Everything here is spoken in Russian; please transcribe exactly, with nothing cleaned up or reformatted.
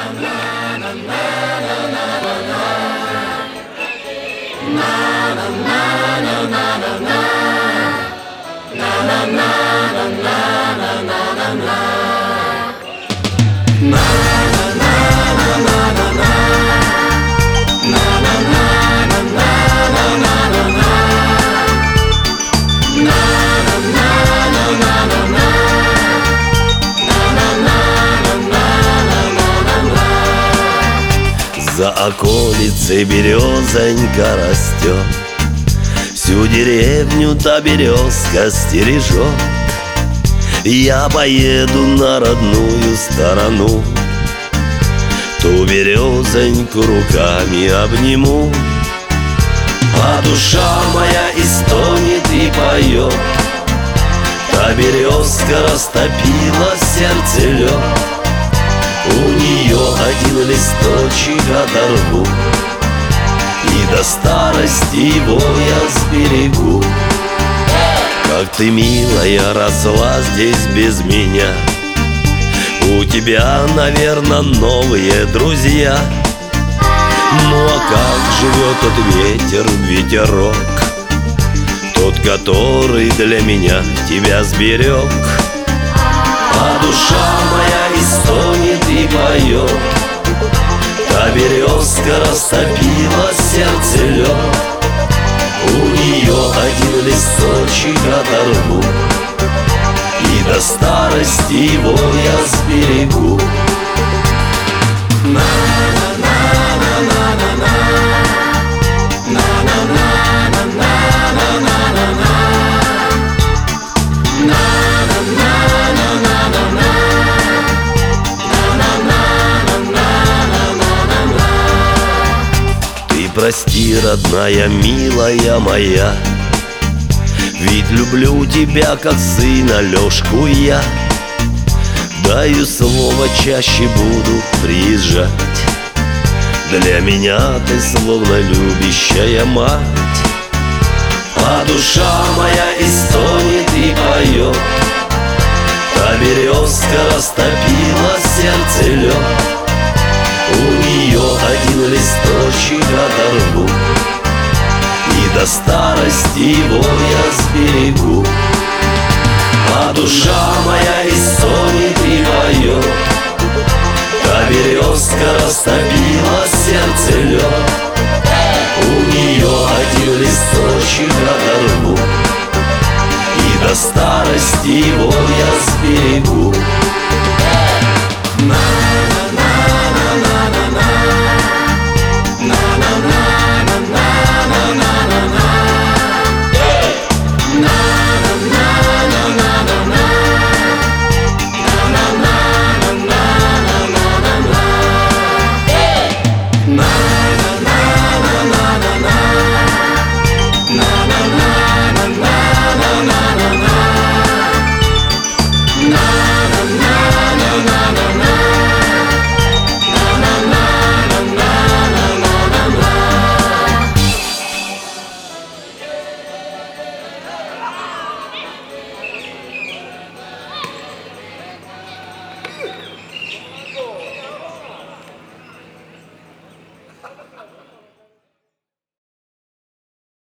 За околицей березонька растет, всю деревню та березка стережет. Я поеду на родную сторону, ту березоньку руками обниму. А душа моя истонет и поет, та березка растопила сердце лед. У нее один листочек оторву, и до старости его я сберегу. Как ты, милая, росла здесь без меня, у тебя, наверное, новые друзья. Ну а как живет тот ветер, ветерок, тот, который для меня тебя сберег? А душа моя истонет и поет, та березка растопила сердце лед. У нее один листочек оторву, и до старости его я сберегу. Прости, родная, милая моя, ведь люблю тебя, как сына Лёшку я. Даю слово, чаще буду приезжать, для меня ты словно любящая мать. А душа моя истонет и поет, та березка растопила сердце лед. У нее один листочек оторву, и до старости его я сберегу. А душа моя истонет и поет, та березка растопила сердце лед. У нее один листочек оторву, и до старости его я сберегу. Ha ha ha!